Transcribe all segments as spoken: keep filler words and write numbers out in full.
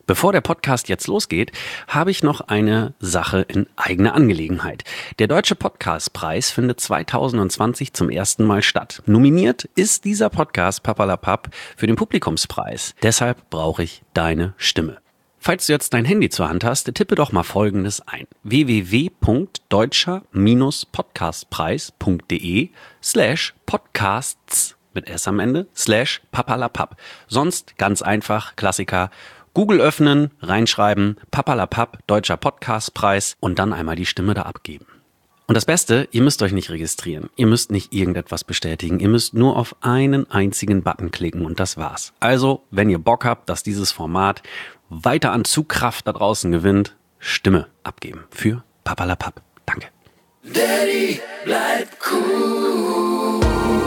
Bevor der Podcast jetzt losgeht, habe ich noch eine Sache in eigener Angelegenheit. Der Deutsche Podcastpreis findet zwanzig zwanzig zum ersten Mal statt. Nominiert ist dieser Podcast Papperlapapp für den Publikumspreis. Deshalb brauche ich deine Stimme. Falls du jetzt dein Handy zur Hand hast, tippe doch mal Folgendes ein. w w w punkt deutscher podcastpreis punkt de slash podcasts mit S am Ende slash Papperlapapp. Sonst ganz einfach, Klassiker. Google öffnen, reinschreiben, Papperlapapp, Deutscher Podcastpreis und dann einmal die Stimme da abgeben. Und das Beste, ihr müsst euch nicht registrieren. Ihr müsst nicht irgendetwas bestätigen. Ihr müsst nur auf einen einzigen Button klicken und das war's. Also, wenn ihr Bock habt, dass dieses Format weiter an Zugkraft da draußen gewinnt, Stimme abgeben für Papperlapapp. Danke. Daddy, bleib cool.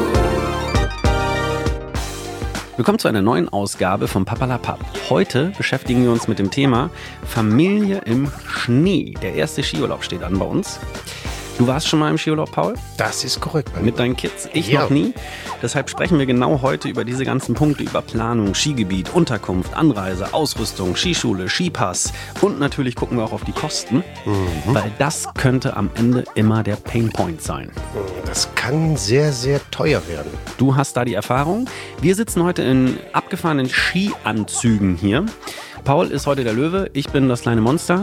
Willkommen zu einer neuen Ausgabe von Papperlapapp. Heute beschäftigen wir uns mit dem Thema Familie im Schnee. Der erste Skiurlaub steht an bei uns. Du warst schon mal im Skiurlaub, Paul? Das ist korrekt. Mit deinen Kids? Ich ja. noch nie. Deshalb sprechen wir genau heute über diese ganzen Punkte, über Planung, Skigebiet, Unterkunft, Anreise, Ausrüstung, Skischule, Skipass und natürlich gucken wir auch auf die Kosten, mhm. weil das könnte am Ende immer der Painpoint sein. Das kann sehr, sehr teuer werden. Du hast da die Erfahrung. Wir sitzen heute in abgefahrenen Skianzügen hier. Paul ist heute der Löwe, ich bin das kleine Monster.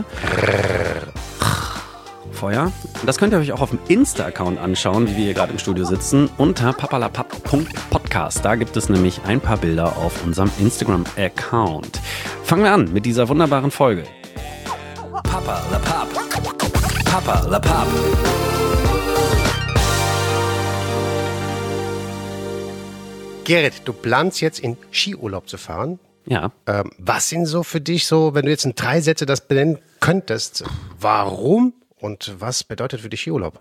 Feuer. Das könnt ihr euch auch auf dem Insta-Account anschauen, wie wir hier gerade im Studio sitzen, unter papperlapapp punkt podcast. Da gibt es nämlich ein paar Bilder auf unserem Instagram-Account. Fangen wir an mit dieser wunderbaren Folge. Papperlapapp. Papperlapapp. Gerrit, du planst jetzt in Skiurlaub zu fahren. Ja. Ähm, was sind so für dich so, wenn du jetzt in drei Sätze das benennen könntest, warum und was bedeutet für dich Skiurlaub?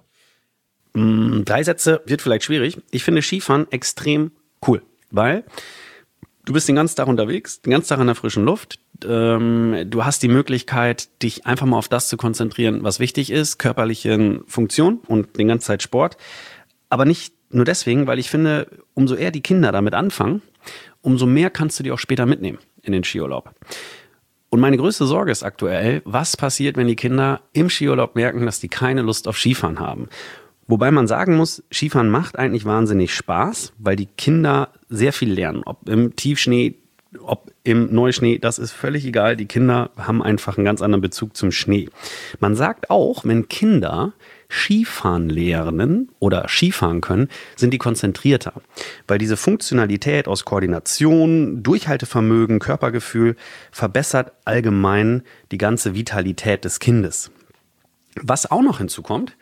Mm, drei Sätze wird vielleicht schwierig. Ich finde Skifahren extrem cool, weil du bist den ganzen Tag unterwegs, den ganzen Tag in der frischen Luft. Ähm, du hast die Möglichkeit, dich einfach mal auf das zu konzentrieren, was wichtig ist, körperliche Funktion und den ganzen Zeit Sport. Aber nicht nur deswegen, weil ich finde, umso eher die Kinder damit anfangen, umso mehr kannst du die auch später mitnehmen in den Skiurlaub. Und meine größte Sorge ist aktuell, was passiert, wenn die Kinder im Skiurlaub merken, dass die keine Lust auf Skifahren haben. Wobei man sagen muss, Skifahren macht eigentlich wahnsinnig Spaß, weil die Kinder sehr viel lernen. Ob im Tiefschnee, ob im Neuschnee, das ist völlig egal. Die Kinder haben einfach einen ganz anderen Bezug zum Schnee. Man sagt auch, wenn Kinder Skifahren lernen oder Skifahren können, sind die konzentrierter. Weil diese Funktionalität aus Koordination, Durchhaltevermögen, Körpergefühl verbessert allgemein die ganze Vitalität des Kindes. Was auch noch hinzukommt,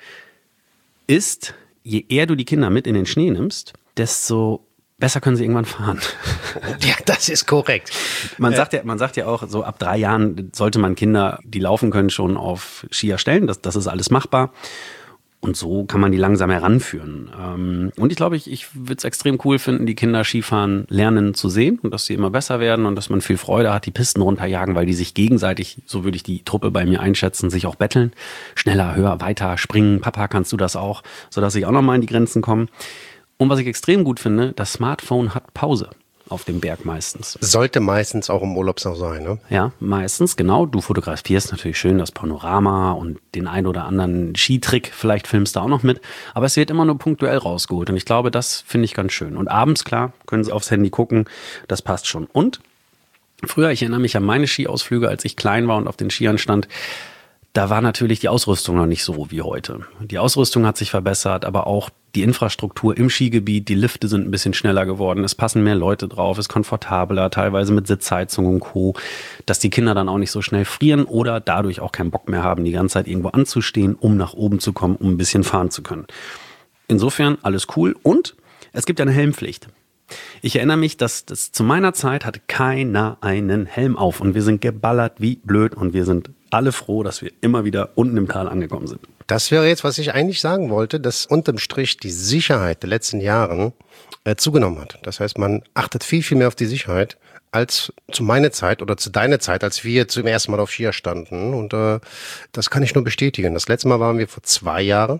ist, je eher du die Kinder mit in den Schnee nimmst, desto besser können sie irgendwann fahren. Ja, das ist korrekt. Man sagt ja, man sagt ja auch, so ab drei Jahren sollte man Kinder, die laufen können, schon auf Skier stellen. Das, das ist alles machbar. Und so kann man die langsam heranführen. Und ich glaube, ich, ich würde es extrem cool finden, die Kinder Skifahren lernen zu sehen und dass sie immer besser werden und dass man viel Freude hat, die Pisten runterjagen, weil die sich gegenseitig, so würde ich die Truppe bei mir einschätzen, sich auch betteln. Schneller, höher, weiter, springen. Papa, kannst du das auch? Sodass ich auch nochmal in die Grenzen komme. Und was ich extrem gut finde, das Smartphone hat Pause auf dem Berg meistens. Sollte meistens auch im Urlaub so sein, ne? Ja, meistens, genau. Du fotografierst natürlich schön das Panorama und den ein oder anderen Skitrick, vielleicht filmst du auch noch mit. Aber es wird immer nur punktuell rausgeholt und ich glaube, das finde ich ganz schön. Und abends, klar, können sie aufs Handy gucken, das passt schon. Und früher, ich erinnere mich an meine Skiausflüge, als ich klein war und auf den Skiern stand, da war natürlich die Ausrüstung noch nicht so wie heute. Die Ausrüstung hat sich verbessert, aber auch die Infrastruktur im Skigebiet, die Lifte sind ein bisschen schneller geworden, es passen mehr Leute drauf, es ist komfortabler, teilweise mit Sitzheizung und Co., dass die Kinder dann auch nicht so schnell frieren oder dadurch auch keinen Bock mehr haben, die ganze Zeit irgendwo anzustehen, um nach oben zu kommen, um ein bisschen fahren zu können. Insofern alles cool und es gibt ja eine Helmpflicht. Ich erinnere mich, dass das zu meiner Zeit hatte keiner einen Helm auf und wir sind geballert wie blöd und wir sind alle froh, dass wir immer wieder unten im Tal angekommen sind. Das wäre jetzt, was ich eigentlich sagen wollte, dass unterm Strich die Sicherheit der letzten Jahre äh, zugenommen hat. Das heißt, man achtet viel, viel mehr auf die Sicherheit als zu meiner Zeit oder zu deiner Zeit, als wir zum ersten Mal auf Skier standen. Und äh, das kann ich nur bestätigen. Das letzte Mal waren wir vor zwei Jahren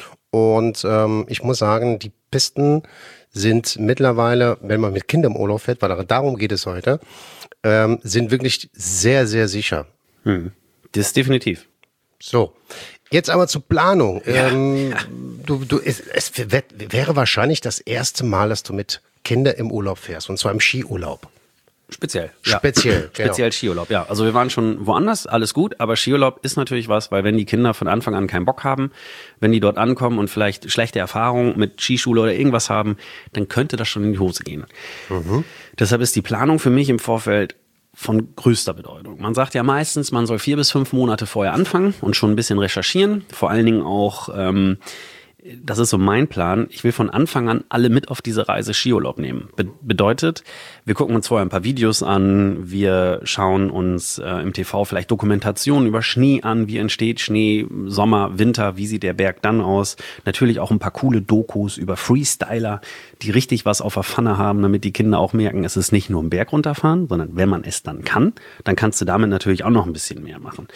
und ähm, ich muss sagen, die Pisten sind mittlerweile, wenn man mit Kindern im Urlaub fährt, weil darum geht es heute, ähm, sind wirklich sehr, sehr sicher. Hm. Das ist definitiv. So, jetzt aber zur Planung. Ja. Ähm, du, du, es, es wäre wahrscheinlich das erste Mal, dass du mit Kindern im Urlaub fährst, und zwar im Skiurlaub. Speziell. Ja. Speziell, genau. Speziell Skiurlaub, ja. Also wir waren schon woanders, alles gut, aber Skiurlaub ist natürlich was, weil wenn die Kinder von Anfang an keinen Bock haben, wenn die dort ankommen und vielleicht schlechte Erfahrungen mit Skischule oder irgendwas haben, dann könnte das schon in die Hose gehen. Mhm. Deshalb ist die Planung für mich im Vorfeld von größter Bedeutung. Man sagt ja meistens, man soll vier bis fünf Monate vorher anfangen und schon ein bisschen recherchieren. Vor allen Dingen auch, ähm, das ist so mein Plan, ich will von Anfang an alle mit auf diese Reise Skiurlaub nehmen. Be- bedeutet, wir gucken uns vorher ein paar Videos an, wir schauen uns äh, im T V vielleicht Dokumentationen über Schnee an, wie entsteht Schnee, Sommer, Winter, wie sieht der Berg dann aus. Natürlich auch ein paar coole Dokus über Freestyler, die richtig was auf der Pfanne haben, damit die Kinder auch merken, es ist nicht nur ein Berg runterfahren, sondern wenn man es dann kann, dann kannst du damit natürlich auch noch ein bisschen mehr machen.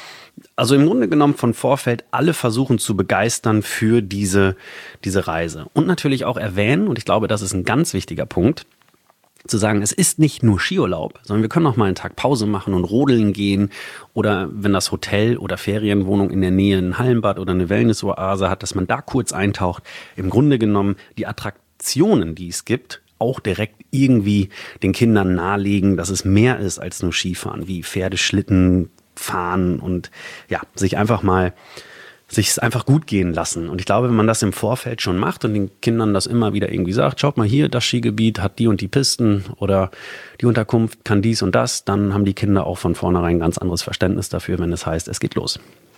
Also im Grunde genommen von Vorfeld alle versuchen zu begeistern für diese, diese Reise. Und natürlich auch erwähnen, und ich glaube, das ist ein ganz wichtiger Punkt, zu sagen, es ist nicht nur Skiurlaub, sondern wir können auch mal einen Tag Pause machen und rodeln gehen. Oder wenn das Hotel oder Ferienwohnung in der Nähe ein Hallenbad oder eine Wellness-Oase hat, dass man da kurz eintaucht. Im Grunde genommen die Attraktionen, die es gibt, auch direkt irgendwie den Kindern nahelegen, dass es mehr ist als nur Skifahren, wie Pferdeschlitten, fahren und ja, sich einfach mal, sich es einfach gut gehen lassen. Und ich glaube, wenn man das im Vorfeld schon macht und den Kindern das immer wieder irgendwie sagt, schaut mal hier, das Skigebiet hat die und die Pisten oder die Unterkunft kann dies und das, dann haben die Kinder auch von vornherein ein ganz anderes Verständnis dafür, wenn es heißt, es geht los.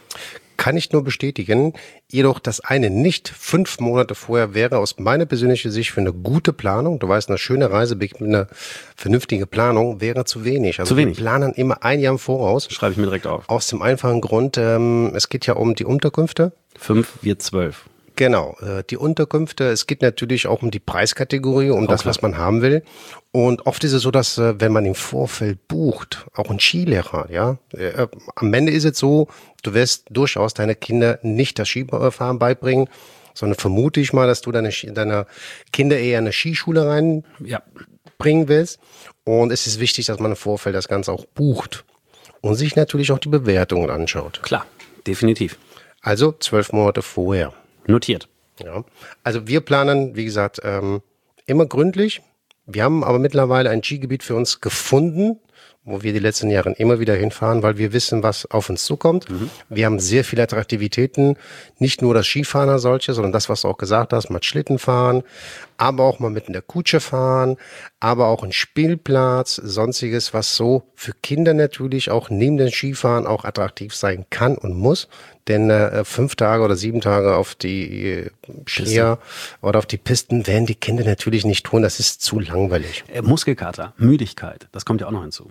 Kann ich nur bestätigen, jedoch das eine nicht fünf Monate vorher wäre aus meiner persönlichen Sicht für eine gute Planung, du weißt, eine schöne Reise mit einer vernünftigen Planung wäre zu wenig. Also zu wenig. Wir planen immer ein Jahr im Voraus. Schreibe ich mir direkt auf. Aus dem einfachen Grund, ähm, es geht ja um die Unterkünfte. Fünf, wir zwölf. Genau, äh, die Unterkünfte, es geht natürlich auch um die Preiskategorie, um auch das, klar, was man haben will. Und oft ist es so, dass äh, wenn man im Vorfeld bucht, auch ein Skilehrer, ja, äh, am Ende ist es so, du wirst durchaus deine Kinder nicht das Skifahren beibringen, sondern vermute ich mal, dass du deine, deine Kinder eher in eine Skischule reinbringen ja. willst. Und es ist wichtig, dass man im Vorfeld das Ganze auch bucht und sich natürlich auch die Bewertungen anschaut. Klar, definitiv. Also zwölf Monate vorher. Notiert. Ja, also wir planen, wie gesagt, ähm, immer gründlich. Wir haben aber mittlerweile ein Skigebiet für uns gefunden, wo wir die letzten Jahre immer wieder hinfahren, weil wir wissen, was auf uns zukommt. Mhm. Wir haben sehr viele Attraktivitäten, nicht nur das Skifahren als solche, sondern das, was du auch gesagt hast, mal Schlitten fahren, aber auch mal mit in der Kutsche fahren, aber auch ein Spielplatz, sonstiges, was so für Kinder natürlich auch neben dem Skifahren auch attraktiv sein kann und muss. Denn äh, fünf Tage oder sieben Tage auf die äh, Skier oder auf die Pisten werden die Kinder natürlich nicht tun. Das ist zu langweilig. Äh, Muskelkater, Müdigkeit, das kommt ja auch noch hinzu.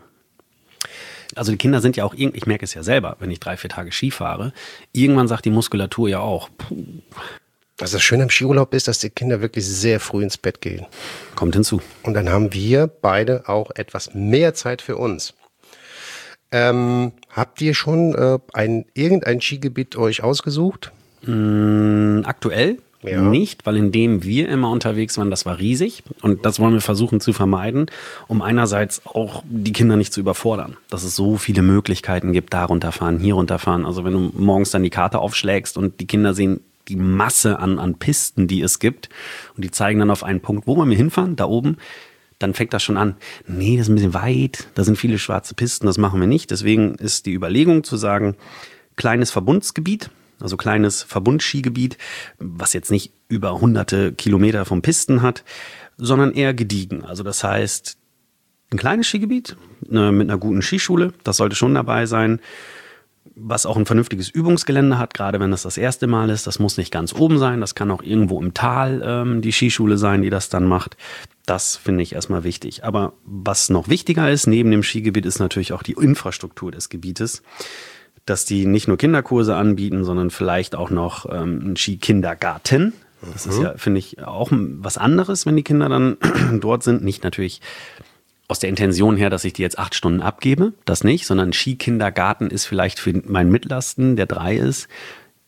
Also die Kinder sind ja auch, irgendwie, ich merke es ja selber, wenn ich drei, vier Tage Ski fahre, irgendwann sagt die Muskulatur ja auch, puh. Also das Schöne am Skiurlaub ist, dass die Kinder wirklich sehr früh ins Bett gehen. Kommt hinzu. Und dann haben wir beide auch etwas mehr Zeit für uns. Ähm, habt ihr schon äh, ein, irgendein Skigebiet euch ausgesucht? Mm, aktuell ja. nicht, weil in dem wir immer unterwegs waren, das war riesig. Und das wollen wir versuchen zu vermeiden, um einerseits auch die Kinder nicht zu überfordern. Dass es so viele Möglichkeiten gibt, da runterfahren, hier runterfahren. Also wenn du morgens dann die Karte aufschlägst und die Kinder sehen die Masse an, an Pisten, die es gibt, und die zeigen dann auf einen Punkt, wo wollen wir hinfahren? Da oben. Dann fängt das schon an, nee, das ist ein bisschen weit, da sind viele schwarze Pisten, das machen wir nicht. Deswegen ist die Überlegung zu sagen, kleines Verbundsgebiet, also kleines Verbundskigebiet, was jetzt nicht über hunderte Kilometer von Pisten hat, sondern eher gediegen. Also das heißt, ein kleines Skigebiet ne, mit einer guten Skischule, das sollte schon dabei sein, was auch ein vernünftiges Übungsgelände hat, gerade wenn das das erste Mal ist. Das muss nicht ganz oben sein, das kann auch irgendwo im Tal ähm, die Skischule sein, die das dann macht. Das finde ich erstmal wichtig. Aber was noch wichtiger ist, neben dem Skigebiet, ist natürlich auch die Infrastruktur des Gebietes. Dass die nicht nur Kinderkurse anbieten, sondern vielleicht auch noch ähm, einen Skikindergarten. Das mhm. ist ja, finde ich, auch was anderes, wenn die Kinder dann dort sind. Nicht natürlich aus der Intention her, dass ich die jetzt acht Stunden abgebe, das nicht, sondern ein Skikindergarten ist vielleicht für meinen Mittlersten, der drei ist,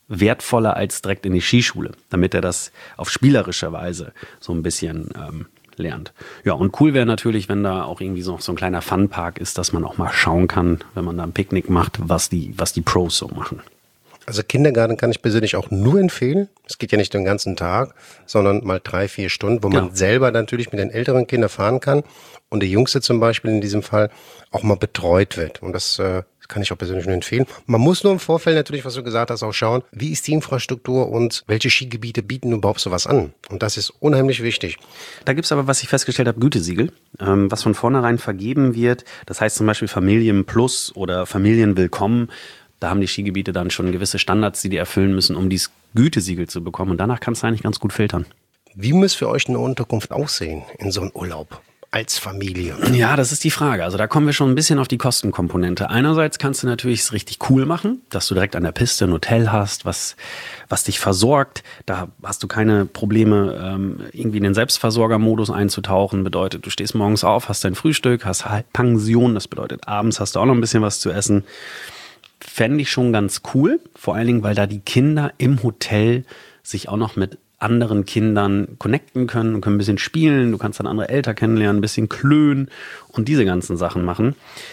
wertvoller als direkt in die Skischule, damit er das auf spielerische Weise so ein bisschen ähm, lernt. Ja, und cool wäre natürlich, wenn da auch irgendwie so, so ein kleiner Funpark ist, dass man auch mal schauen kann, wenn man da ein Picknick macht, was die, was die Pros so machen. Also Kindergarten kann ich persönlich auch nur empfehlen. Es geht ja nicht den ganzen Tag, sondern mal drei, vier Stunden, wo man Ja. selber natürlich mit den älteren Kindern fahren kann und der Jüngste zum Beispiel in diesem Fall auch mal betreut wird. Und das äh, kann ich auch persönlich nur empfehlen. Man muss nur im Vorfeld natürlich, was du gesagt hast, auch schauen, wie ist die Infrastruktur und welche Skigebiete bieten überhaupt sowas an. Und das ist unheimlich wichtig. Da gibt's aber, was ich festgestellt habe, Gütesiegel, ähm, was von vornherein vergeben wird. Das heißt zum Beispiel Familien Plus oder Familienwillkommen. Da haben die Skigebiete dann schon gewisse Standards, die die erfüllen müssen, um dieses Gütesiegel zu bekommen. Und danach kannst du eigentlich ganz gut filtern. Wie muss für euch eine Unterkunft aussehen in so einem Urlaub als Familie? Ja, das ist die Frage. Also da kommen wir schon ein bisschen auf die Kostenkomponente. Einerseits kannst du natürlich es richtig cool machen, dass du direkt an der Piste ein Hotel hast, was, was dich versorgt. Da hast du keine Probleme, ähm, irgendwie in den Selbstversorgermodus einzutauchen. Bedeutet, du stehst morgens auf, hast dein Frühstück, hast halt Pension. Das bedeutet, abends hast du auch noch ein bisschen was zu essen. Fände ich schon ganz cool. Vor allen Dingen, weil da die Kinder im Hotel sich auch noch mit anderen Kindern connecten können und können ein bisschen spielen. Du kannst dann andere Eltern kennenlernen, ein bisschen klönen und diese ganzen Sachen machen.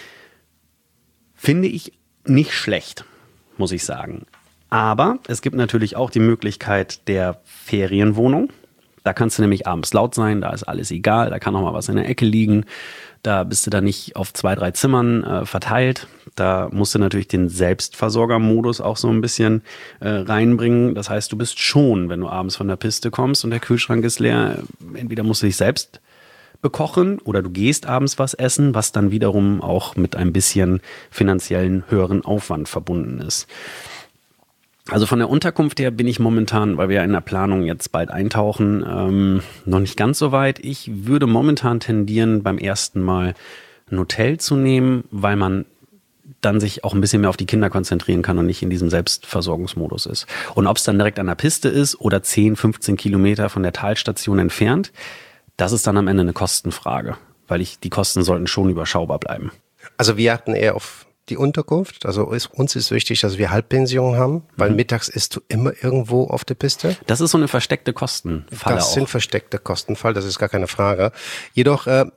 Finde ich nicht schlecht, muss ich sagen. Aber es gibt natürlich auch die Möglichkeit der Ferienwohnung. Da kannst du nämlich abends laut sein, da ist alles egal, da kann auch mal was in der Ecke liegen. Da bist du dann nicht auf zwei, drei Zimmern äh, verteilt. Da musst du natürlich den Selbstversorgermodus auch so ein bisschen äh, reinbringen. Das heißt, du bist schon, wenn du abends von der Piste kommst und der Kühlschrank ist leer, entweder musst du dich selbst bekochen oder du gehst abends was essen, was dann wiederum auch mit ein bisschen finanziellen höheren Aufwand verbunden ist. Also von der Unterkunft her bin ich momentan, weil wir ja in der Planung jetzt bald eintauchen, ähm, noch nicht ganz so weit. Ich würde momentan tendieren, beim ersten Mal ein Hotel zu nehmen, weil man dann sich auch ein bisschen mehr auf die Kinder konzentrieren kann und nicht in diesem Selbstversorgungsmodus ist. Und ob es dann direkt an der Piste ist oder zehn, fünfzehn Kilometer von der Talstation entfernt, das ist dann am Ende eine Kostenfrage, weil ich, die Kosten sollten schon überschaubar bleiben. Also wir achten eher auf die Unterkunft. Also ist, uns ist wichtig, dass wir Halbpension haben, weil Mhm. mittags isst du immer irgendwo auf der Piste. Das ist so eine versteckte Kostenfalle Das auch. sind versteckte Kostenfall, das ist gar keine Frage. Jedoch äh,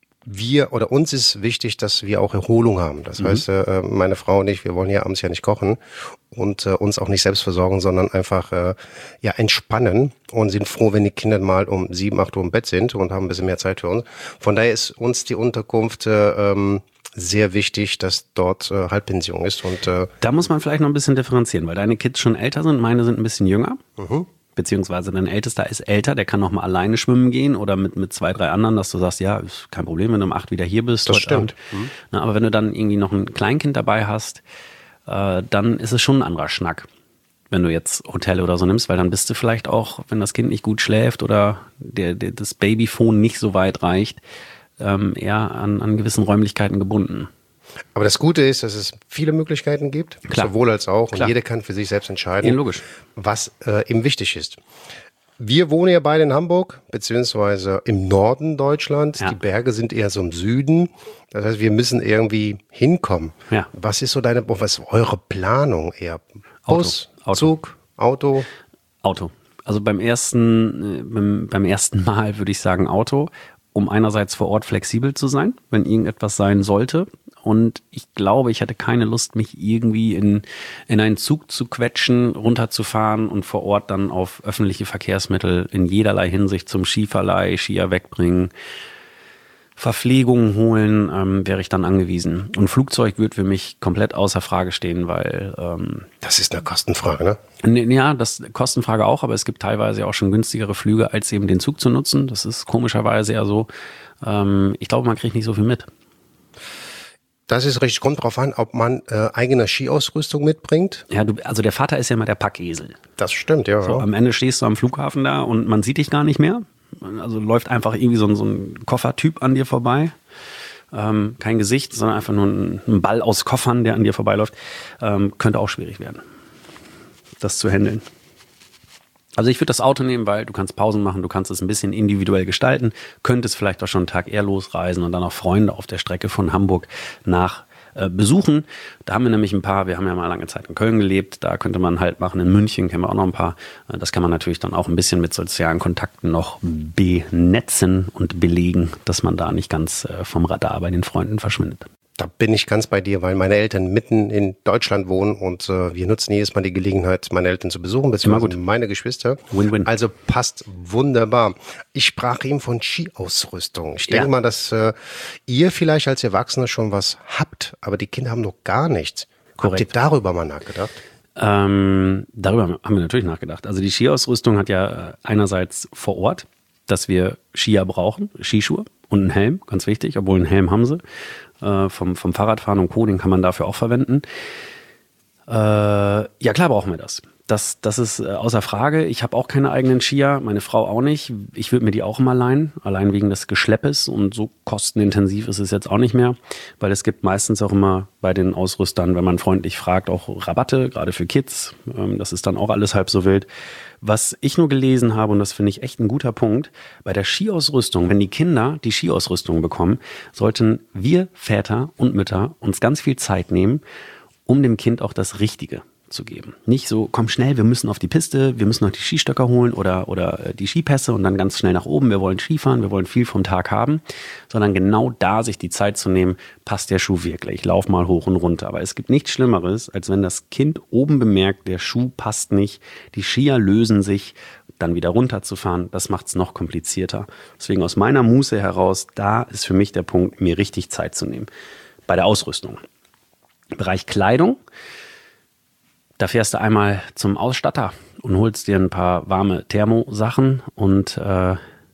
wir oder uns ist wichtig, dass wir auch Erholung haben. Das mhm. heißt, äh, meine Frau und ich, wir wollen ja abends ja nicht kochen und äh, uns auch nicht selbst versorgen, sondern einfach äh, ja entspannen und sind froh, wenn die Kinder mal um sieben, acht Uhr im Bett sind und haben ein bisschen mehr Zeit für uns. Von daher ist uns die Unterkunft äh, ähm, sehr wichtig, dass dort äh, Halbpension ist. Und äh, Da muss man vielleicht noch ein bisschen differenzieren, weil deine Kids schon älter sind, meine sind ein bisschen jünger. Mhm. Beziehungsweise dein Ältester ist älter, der kann noch mal alleine schwimmen gehen oder mit, mit zwei, drei anderen, dass du sagst, ja, ist kein Problem, wenn du um acht wieder hier bist. Das heute stimmt. Abend. Mhm. Na, aber wenn du dann irgendwie noch ein Kleinkind dabei hast, äh, dann ist es schon ein anderer Schnack, wenn du jetzt Hotel oder so nimmst, weil dann bist du vielleicht auch, wenn das Kind nicht gut schläft oder der, der, das Babyphone nicht so weit reicht, ähm, eher an, an gewissen Räumlichkeiten gebunden. aber das Gute ist, dass es viele Möglichkeiten gibt, Klar. sowohl als auch. Klar. Und jeder kann für sich selbst entscheiden, Ja, logisch. was äh, ihm wichtig ist. Wir wohnen ja beide in Hamburg, beziehungsweise im Norden Deutschlands. Ja. Die Berge sind eher so im Süden. Das heißt, wir müssen irgendwie hinkommen. Ja. Was ist so deine, was ist eure Planung eher? Bus, Auto. Zug, Auto? Auto. Also beim ersten, äh, beim, beim ersten Mal würde ich sagen Auto, um einerseits vor Ort flexibel zu sein, wenn irgendetwas sein sollte. Und ich glaube, ich hätte keine Lust, mich irgendwie in, in einen Zug zu quetschen, runterzufahren und vor Ort dann auf öffentliche Verkehrsmittel in jederlei Hinsicht zum Skiverleih, Skier wegbringen, Verpflegung holen, ähm, wäre ich dann angewiesen. Und Flugzeug wird für mich komplett außer Frage stehen, weil ähm, Das ist eine Kostenfrage, ne? Ne, ja, das Kostenfrage auch, aber es gibt teilweise auch schon günstigere Flüge, als eben den Zug zu nutzen. Das ist komischerweise ja so. Ähm, ich glaube, man kriegt nicht so viel mit. Das ist richtig. Kommt drauf an, ob man äh, eigene Skiausrüstung mitbringt. Ja, du, also der Vater ist ja immer der Packesel. Das stimmt, ja. So, am Ende stehst du am Flughafen da und man sieht dich gar nicht mehr. Also läuft einfach irgendwie so ein, so ein Koffertyp an dir vorbei. Ähm, kein Gesicht, sondern einfach nur ein, ein Ball aus Koffern, der an dir vorbeiläuft. Ähm, könnte auch schwierig werden, das zu handeln. Also ich würde das Auto nehmen, weil du kannst Pausen machen, du kannst es ein bisschen individuell gestalten, könntest vielleicht auch schon einen Tag eher losreisen und dann auch Freunde auf der Strecke von Hamburg nach äh, besuchen. Da haben wir nämlich ein paar, wir haben ja mal lange Zeit in Köln gelebt, da könnte man halt machen, in München kennen wir auch noch ein paar. Äh, das kann man natürlich dann auch ein bisschen mit sozialen Kontakten noch benetzen und belegen, dass man da nicht ganz äh, vom Radar bei den Freunden verschwindet. Da bin ich ganz bei dir, weil meine Eltern mitten in Deutschland wohnen und äh, wir nutzen jedes Mal die Gelegenheit, meine Eltern zu besuchen, beziehungsweise meine Geschwister. Win-win. Also passt wunderbar. Ich sprach eben von Skiausrüstung. Ich denke Ja. mal, dass äh, ihr vielleicht als Erwachsene schon was habt, aber die Kinder haben noch gar nichts. Korrekt. Habt ihr darüber mal nachgedacht? Ähm, darüber haben wir natürlich nachgedacht. Also die Skiausrüstung hat ja einerseits vor Ort, dass wir Skier brauchen, Skischuhe und einen Helm, ganz wichtig, obwohl einen Helm haben sie. Äh, vom, vom Fahrradfahren und Co., den kann man dafür auch verwenden. Äh, ja, klar brauchen wir das. Das, das ist äh, außer Frage. Ich habe auch keine eigenen Skier, meine Frau auch nicht. Ich würde mir die auch immer leihen, allein wegen des Geschleppes. Und so kostenintensiv ist es jetzt auch nicht mehr, weil es gibt meistens auch immer bei den Ausrüstern, wenn man freundlich fragt, auch Rabatte, gerade für Kids. Ähm, das ist dann auch alles halb so wild. Was ich nur gelesen habe, und das finde ich echt ein guter Punkt, bei der Skiausrüstung, wenn die Kinder die Skiausrüstung bekommen, sollten wir Väter und Mütter uns ganz viel Zeit nehmen, um dem Kind auch das Richtige zu geben. Nicht so, komm schnell, wir müssen auf die Piste, wir müssen noch die Skistöcker holen oder, oder die Skipässe und dann ganz schnell nach oben, wir wollen Skifahren, wir wollen viel vom Tag haben, sondern genau da sich die Zeit zu nehmen, passt der Schuh wirklich, lauf mal hoch und runter. Aber es gibt nichts Schlimmeres, als wenn das Kind oben bemerkt, der Schuh passt nicht, die Skier lösen sich, dann wieder runterzufahren, das macht es noch komplizierter. Deswegen aus meiner Muße heraus, da ist für mich der Punkt, mir richtig Zeit zu nehmen. Bei der Ausrüstung. Bereich Kleidung, da fährst du einmal zum Ausstatter und holst dir ein paar warme Thermosachen und äh,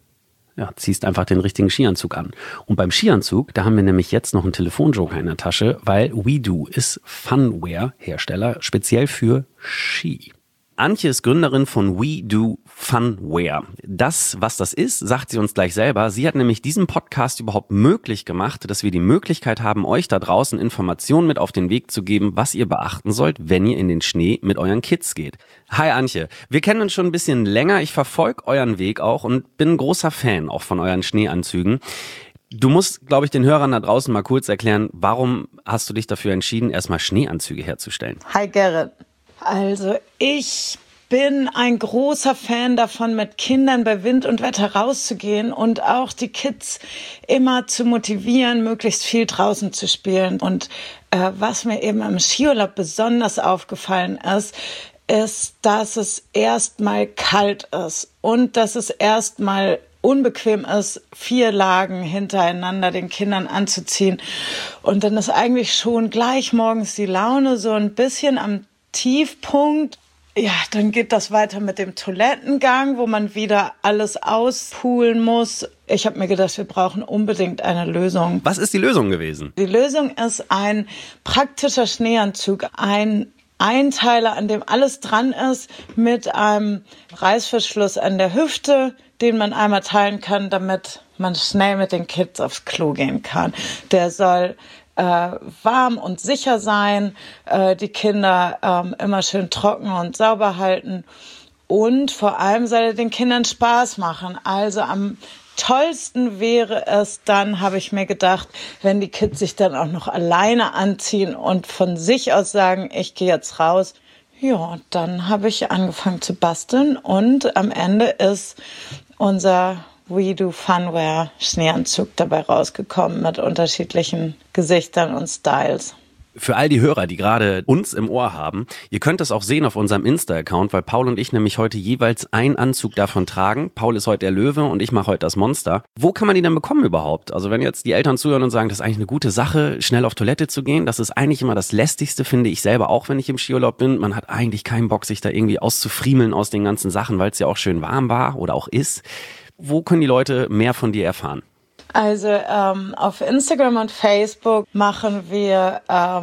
ja, ziehst einfach den richtigen Skianzug an. Und beim Skianzug, da haben wir nämlich jetzt noch einen Telefonjoker in der Tasche, weil WeDo ist Funwear-Hersteller, speziell für Ski. Antje ist Gründerin von WeDo Funwear. Das, was das ist, sagt sie uns gleich selber. Sie hat nämlich diesen Podcast überhaupt möglich gemacht, dass wir die Möglichkeit haben, euch da draußen Informationen mit auf den Weg zu geben, was ihr beachten sollt, wenn ihr in den Schnee mit euren Kids geht. Hi Antje, wir kennen uns schon ein bisschen länger. Ich verfolge euren Weg auch und bin ein großer Fan auch von euren Schneeanzügen. Du musst, glaube ich, den Hörern da draußen mal kurz erklären, warum hast du dich dafür entschieden, erstmal Schneeanzüge herzustellen? Hi Gerrit. Also ich bin ein großer Fan davon, mit Kindern bei Wind und Wetter rauszugehen und auch die Kids immer zu motivieren, möglichst viel draußen zu spielen. Und äh, was mir eben im Skiurlaub besonders aufgefallen ist, ist, dass es erstmal kalt ist und dass es erstmal unbequem ist, vier Lagen hintereinander den Kindern anzuziehen. Und dann ist eigentlich schon gleich morgens die Laune so ein bisschen am Tiefpunkt. Ja, dann geht das weiter mit dem Toilettengang, wo man wieder alles auspulen muss. Ich habe mir gedacht, wir brauchen unbedingt eine Lösung. Was ist die Lösung gewesen? Die Lösung ist ein praktischer Schneeanzug, ein Einteiler, an dem alles dran ist, mit einem Reißverschluss an der Hüfte, den man einmal teilen kann, damit man schnell mit den Kids aufs Klo gehen kann. Der soll Äh, warm und sicher sein, äh, die Kinder ähm, immer schön trocken und sauber halten und vor allem soll er den Kindern Spaß machen. Also am tollsten wäre es dann, habe ich mir gedacht, wenn die Kids sich dann auch noch alleine anziehen und von sich aus sagen, ich gehe jetzt raus. Ja, dann habe ich angefangen zu basteln und am Ende ist unser WeDo Funwear Schneeanzug dabei rausgekommen mit unterschiedlichen Gesichtern und Styles. Für all die Hörer, die gerade uns im Ohr haben, ihr könnt es auch sehen auf unserem Insta-Account, weil Paul und ich nämlich heute jeweils einen Anzug davon tragen. Paul ist heute der Löwe und ich mache heute das Monster. Wo kann man die denn bekommen überhaupt? Also wenn jetzt die Eltern zuhören und sagen, das ist eigentlich eine gute Sache, schnell auf Toilette zu gehen, das ist eigentlich immer das Lästigste, finde ich selber auch, wenn ich im Skiurlaub bin. Man hat eigentlich keinen Bock, sich da irgendwie auszufriemeln aus den ganzen Sachen, weil es ja auch schön warm war oder auch ist. Wo können die Leute mehr von dir erfahren? Also ähm, auf Instagram und Facebook machen wir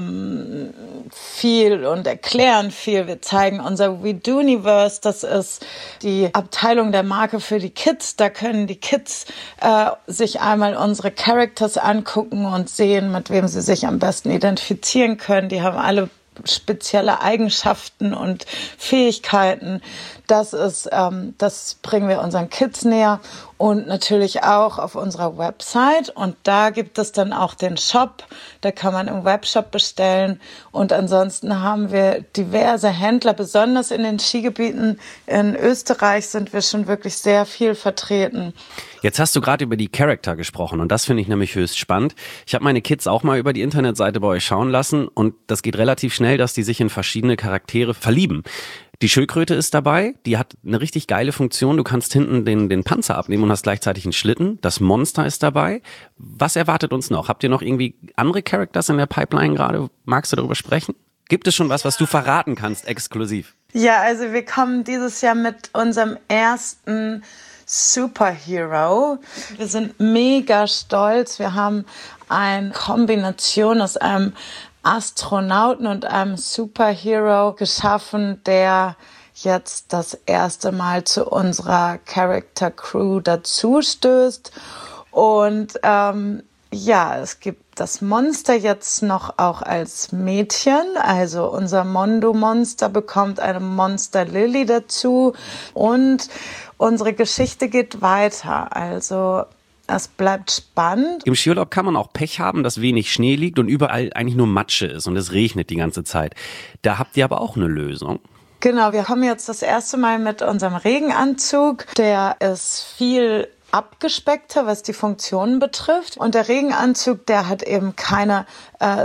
ähm, viel und erklären viel. Wir zeigen unser WeDooniverse, das ist die Abteilung der Marke für die Kids. Da können die Kids äh, sich einmal unsere Characters angucken und sehen, mit wem sie sich am besten identifizieren können. Die haben alle spezielle Eigenschaften und Fähigkeiten. Das ist, ähm, das bringen wir unseren Kids näher. und natürlich auch auf unserer Website. Und da gibt es dann auch den Shop, da kann man im Webshop bestellen. Und ansonsten haben wir diverse Händler, besonders in den Skigebieten in Österreich sind wir schon wirklich sehr viel vertreten. Jetzt hast du gerade über die Charakter gesprochen und das finde ich nämlich höchst spannend. Ich habe meine Kids auch mal über die Internetseite bei euch schauen lassen und das geht relativ schnell, dass die sich in verschiedene Charaktere verlieben. Die Schildkröte ist dabei, die hat eine richtig geile Funktion. Du kannst hinten den, den Panzer abnehmen und hast gleichzeitig einen Schlitten. Das Monster ist dabei. Was erwartet uns noch? Habt ihr noch irgendwie andere Characters in der Pipeline gerade? Magst du darüber sprechen? Gibt es schon was, was du verraten kannst, exklusiv? Ja, also wir kommen dieses Jahr mit unserem ersten Superhero. Wir sind mega stolz. Wir haben eine Kombination aus einem Astronauten und einem Superhero geschaffen, der jetzt das erste Mal zu unserer Character Crew dazu stößt. Und ähm, ja, es gibt das Monster jetzt noch auch als Mädchen. Also unser Mondo-Monster bekommt eine Monster-Lily dazu. Und unsere Geschichte geht weiter. Also es bleibt spannend. Im Skiurlaub kann man auch Pech haben, dass wenig Schnee liegt und überall eigentlich nur Matsche ist und es regnet die ganze Zeit. Da habt ihr aber auch eine Lösung. Genau, wir kommen jetzt das erste Mal mit unserem Regenanzug. Der ist viel abgespeckter, was die Funktionen betrifft. Und der Regenanzug, der hat eben keine äh,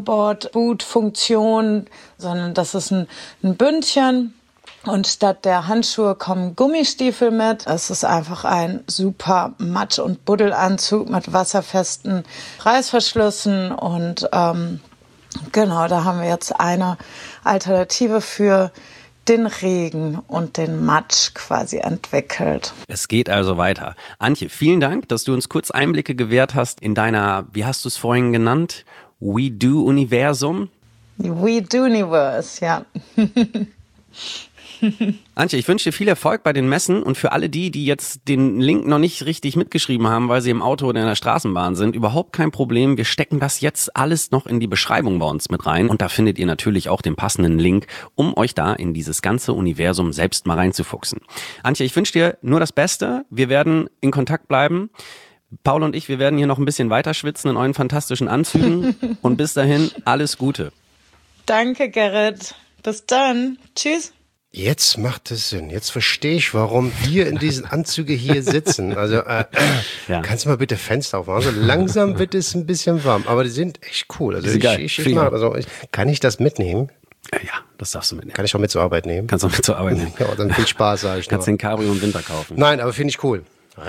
Snowboard-Boot-Funktion, sondern das ist ein, ein Bündchen. Und statt der Handschuhe kommen Gummistiefel mit. Es ist einfach ein super Matsch- und Buddelanzug mit wasserfesten Reißverschlüssen. Und ähm, genau, da haben wir jetzt eine Alternative für den Regen und den Matsch quasi entwickelt. Es geht also weiter. Antje, vielen Dank, dass du uns kurz Einblicke gewährt hast in deiner, wie hast du es vorhin genannt, We Do Universum? We Do Universe, ja. Antje, ich wünsche dir viel Erfolg bei den Messen und für alle die, die jetzt den Link noch nicht richtig mitgeschrieben haben, weil sie im Auto oder in der Straßenbahn sind, überhaupt kein Problem. Wir stecken das jetzt alles noch in die Beschreibung bei uns mit rein und da findet ihr natürlich auch den passenden Link, um euch da in dieses ganze Universum selbst mal reinzufuchsen. Antje, ich wünsche dir nur das Beste. Wir werden in Kontakt bleiben. Paul und ich, wir werden hier noch ein bisschen weiter schwitzen in euren fantastischen Anzügen und bis dahin alles Gute. Danke, Gerrit. Bis dann. Tschüss. Jetzt macht es Sinn. Jetzt verstehe ich, warum wir in diesen Anzügen hier sitzen. Also äh, Ja. kannst du mal bitte Fenster aufmachen? Also langsam wird es ein bisschen warm, aber die sind echt cool. Also Die sind ich, geil. ich, ich Finde ich mag, also ich, kann ich das mitnehmen? Ja, das darfst du mitnehmen. Kann ich auch mit zur Arbeit nehmen? Kannst du mit zur Arbeit nehmen. Ja, dann viel Spaß, sage ich Kannst nur. den Cabrio im Winter kaufen. Nein, aber finde ich cool.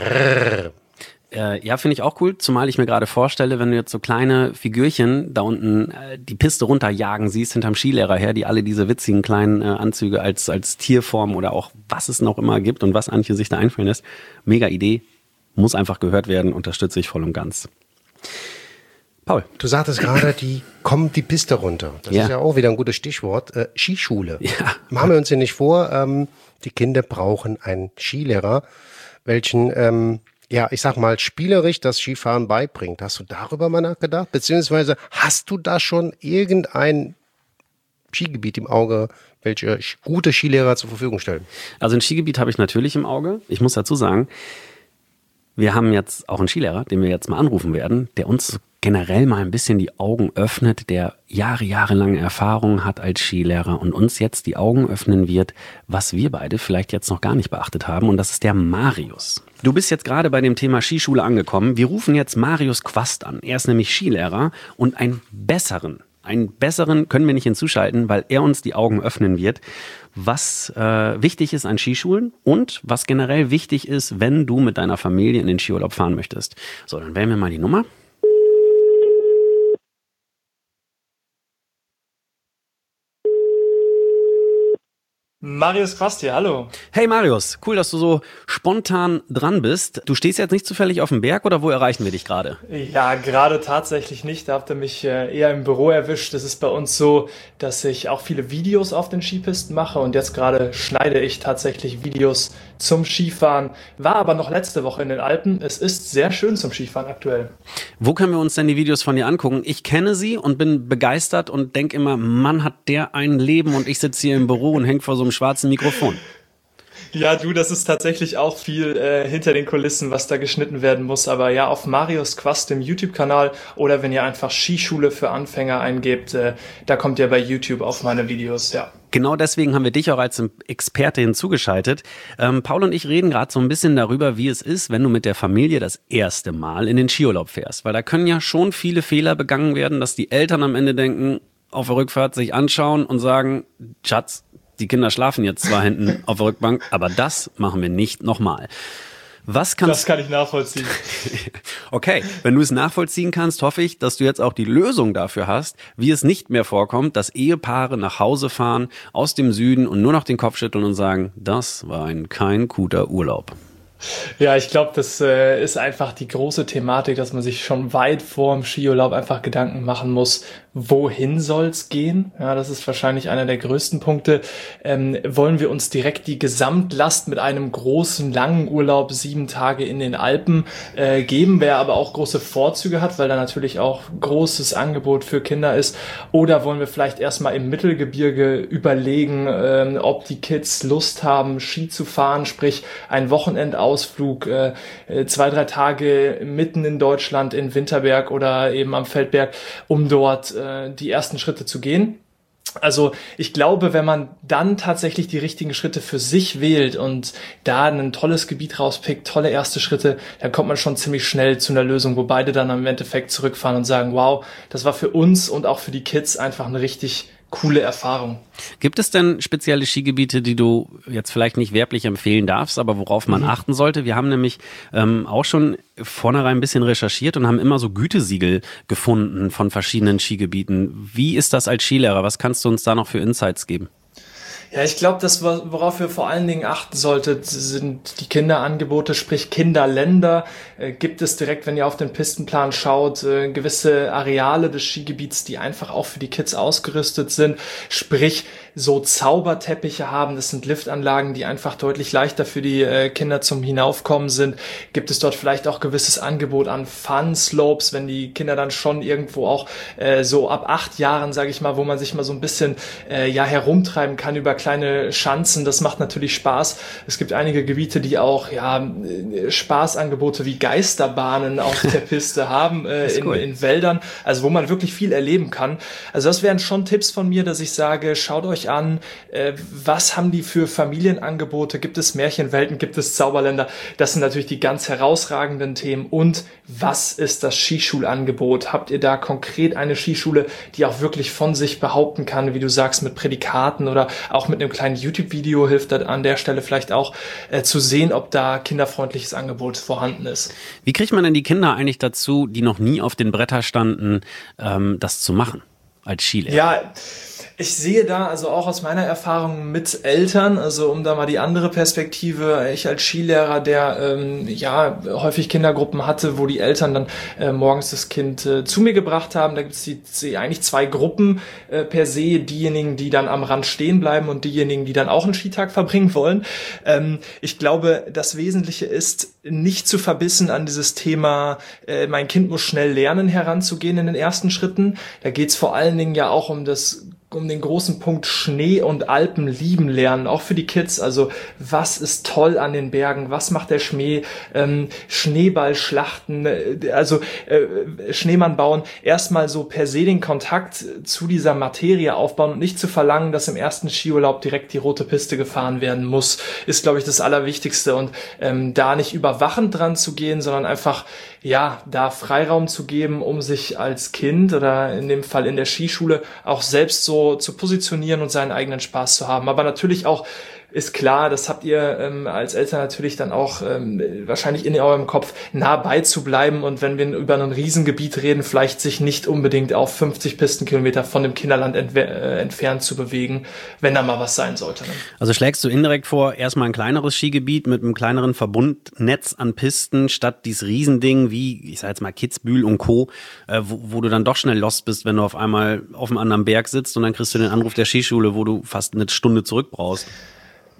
Äh, ja, finde ich auch cool, zumal ich mir gerade vorstelle, wenn du jetzt so kleine Figürchen da unten äh, die Piste runterjagen siehst, hinterm Skilehrer her, die alle diese witzigen kleinen äh, Anzüge als, als Tierform oder auch was es noch immer gibt und was Antje sich da einfallen lässt. Mega Idee, muss einfach gehört werden, unterstütze ich voll und ganz. Paul. Du sagtest gerade, die kommt die Piste runter. Das Ja. ist ja auch wieder ein gutes Stichwort. Äh, Skischule. Ja. Machen wir uns hier nicht vor, ähm, die Kinder brauchen einen Skilehrer, welchen, ähm, ja, ich sag mal, spielerisch das Skifahren beibringt. Hast du darüber mal nachgedacht? Beziehungsweise hast du da schon irgendein Skigebiet im Auge, welche gute Skilehrer zur Verfügung stellen? Also ein Skigebiet habe ich natürlich im Auge. Ich muss dazu sagen, wir haben jetzt auch einen Skilehrer, den wir jetzt mal anrufen werden, der uns generell mal ein bisschen die Augen öffnet, der Jahre, jahrelange Erfahrung hat als Skilehrer und uns jetzt die Augen öffnen wird, was wir beide vielleicht jetzt noch gar nicht beachtet haben. Und das ist der Marius. Du bist jetzt gerade bei dem Thema Skischule angekommen. Wir rufen jetzt Marius Quast an. Er ist nämlich Skilehrer und einen besseren, einen besseren können wir nicht hinzuschalten, weil er uns die Augen öffnen wird, was äh, wichtig ist an Skischulen und was generell wichtig ist, wenn du mit deiner Familie in den Skiurlaub fahren möchtest. So, dann wählen wir mal die Nummer. Marius Quast hier, hallo. Hey Marius, cool, dass du so spontan dran bist. Du stehst jetzt nicht zufällig auf dem Berg oder wo erreichen wir dich gerade? Ja, gerade tatsächlich nicht. Da habt ihr mich äh, eher im Büro erwischt. Es ist bei uns so, dass ich auch viele Videos auf den Skipisten mache und jetzt gerade schneide ich tatsächlich Videos zum Skifahren. War aber noch letzte Woche in den Alpen. Es ist sehr schön zum Skifahren aktuell. Wo können wir uns denn die Videos von dir angucken? Ich kenne sie und bin begeistert und denke immer, Mann, hat der ein Leben und ich sitze hier im Büro und hänge vor so einem schwarzen Mikrofon. Ja, du, das ist tatsächlich auch viel äh, hinter den Kulissen, was da geschnitten werden muss. Aber ja, auf Marius Quast, dem YouTube-Kanal, oder wenn ihr einfach Skischule für Anfänger eingebt, äh, da kommt ihr bei YouTube auf meine Videos, ja. Genau deswegen haben wir dich auch als Experte hinzugeschaltet. Ähm, Paul und ich reden gerade so ein bisschen darüber, wie es ist, wenn du mit der Familie das erste Mal in den Skiurlaub fährst. Weil da können ja schon viele Fehler begangen werden, dass die Eltern am Ende denken, auf der Rückfahrt sich anschauen und sagen, Schatz, die Kinder schlafen jetzt zwar hinten auf der Rückbank, aber das machen wir nicht nochmal. Was kannst das kann ich nachvollziehen. Okay, wenn du es nachvollziehen kannst, hoffe ich, dass du jetzt auch die Lösung dafür hast, wie es nicht mehr vorkommt, dass Ehepaare nach Hause fahren aus dem Süden und nur noch den Kopf schütteln und sagen, das war ein kein guter Urlaub. Ja, ich glaube, das äh, ist einfach die große Thematik, dass man sich schon weit vor dem Skiurlaub einfach Gedanken machen muss, wohin soll's gehen? Ja, das ist wahrscheinlich einer der größten Punkte. Ähm, wollen wir uns direkt die Gesamtlast mit einem großen, langen Urlaub, sieben Tage in den Alpen äh, geben, wer aber auch große Vorzüge hat, weil da natürlich auch großes Angebot für Kinder ist? Oder wollen wir vielleicht erstmal im Mittelgebirge überlegen, ähm, ob die Kids Lust haben, Ski zu fahren, sprich ein Wochenendausflug, äh, zwei, drei Tage mitten in Deutschland, in Winterberg oder eben am Feldberg, um dort äh, die ersten Schritte zu gehen. Also ich glaube, wenn man dann tatsächlich die richtigen Schritte für sich wählt und da ein tolles Gebiet rauspickt, tolle erste Schritte, dann kommt man schon ziemlich schnell zu einer Lösung, wo beide dann im Endeffekt zurückfahren und sagen, wow, das war für uns und auch für die Kids einfach eine richtig coole Erfahrung. Gibt es denn spezielle Skigebiete, die du jetzt vielleicht nicht werblich empfehlen darfst, aber worauf man mhm. achten sollte? Wir haben nämlich ähm, auch schon vornherein ein bisschen recherchiert und haben immer so Gütesiegel gefunden von verschiedenen Skigebieten. Wie ist das als Skilehrer? Was kannst du uns da noch für Insights geben? Ja, ich glaube, das, worauf ihr vor allen Dingen achten solltet, sind die Kinderangebote, sprich Kinderländer. Äh, gibt es direkt, wenn ihr auf den Pistenplan schaut, äh, gewisse Areale des Skigebiets, die einfach auch für die Kids ausgerüstet sind, sprich so Zauberteppiche haben. Das sind Liftanlagen, die einfach deutlich leichter für die äh, Kinder zum Hinaufkommen sind. Gibt es dort vielleicht auch gewisses Angebot an Fun-Slopes, wenn die Kinder dann schon irgendwo auch äh, so ab acht Jahren, sage ich mal, wo man sich mal so ein bisschen äh, ja herumtreiben kann über kleine Schanzen, das macht natürlich Spaß. Es gibt einige Gebiete, die auch ja Spaßangebote wie Geisterbahnen auf der Piste haben äh, in, cool. in Wäldern, also wo man wirklich viel erleben kann. Also das wären schon Tipps von mir, dass ich sage, schaut euch an, äh, was haben die für Familienangebote, gibt es Märchenwelten, gibt es Zauberländer, das sind natürlich die ganz herausragenden Themen. Und was ist das Skischulangebot? Habt ihr da konkret eine Skischule, die auch wirklich von sich behaupten kann, wie du sagst, mit Prädikaten oder auch mit einem kleinen YouTube-Video hilft das an der Stelle vielleicht auch äh, zu sehen, ob da kinderfreundliches Angebot vorhanden ist. Wie kriegt man denn die Kinder eigentlich dazu, die noch nie auf den Brettern standen, ähm, das zu machen als Skilehrer? Ja, ich sehe da also auch aus meiner Erfahrung mit Eltern, also um da mal die andere Perspektive, ich als Skilehrer, der ähm, ja häufig Kindergruppen hatte, wo die Eltern dann äh, morgens das Kind äh, zu mir gebracht haben, da gibt es die, die eigentlich zwei Gruppen äh, per se, diejenigen, die dann am Rand stehen bleiben und diejenigen, die dann auch einen Skitag verbringen wollen. Ähm, ich glaube, das Wesentliche ist, nicht zu verbissen an dieses Thema, äh, mein Kind muss schnell lernen, heranzugehen in den ersten Schritten. Da geht es vor allen Dingen ja auch um das um den großen Punkt Schnee und Alpen lieben lernen, auch für die Kids. Also was ist toll an den Bergen? Was macht der Schnee? Ähm, Schneeballschlachten, äh, also äh, Schneemann bauen. Erstmal so per se den Kontakt zu dieser Materie aufbauen und nicht zu verlangen, dass im ersten Skiurlaub direkt die rote Piste gefahren werden muss, ist, glaube ich, das Allerwichtigste. Und ähm, da nicht überwachend dran zu gehen, sondern einfach ja, da Freiraum zu geben, um sich als Kind oder in dem Fall in der Skischule auch selbst so zu positionieren und seinen eigenen Spaß zu haben. Aber natürlich auch ist klar, das habt ihr ähm, als Eltern natürlich dann auch ähm, wahrscheinlich in eurem Kopf, nah bei zu bleiben und wenn wir über ein Riesengebiet reden, vielleicht sich nicht unbedingt auf fünfzig Pistenkilometer von dem Kinderland entwe- äh, entfernt zu bewegen, wenn da mal was sein sollte. Ne? Also schlägst du indirekt vor, erstmal ein kleineres Skigebiet mit einem kleineren Verbundnetz an Pisten, statt dieses Riesending wie, ich sag jetzt mal Kitzbühel und Co., äh, wo, wo du dann doch schnell lost bist, wenn du auf einmal auf einem anderen Berg sitzt und dann kriegst du den Anruf der Skischule, wo du fast eine Stunde zurück brauchst.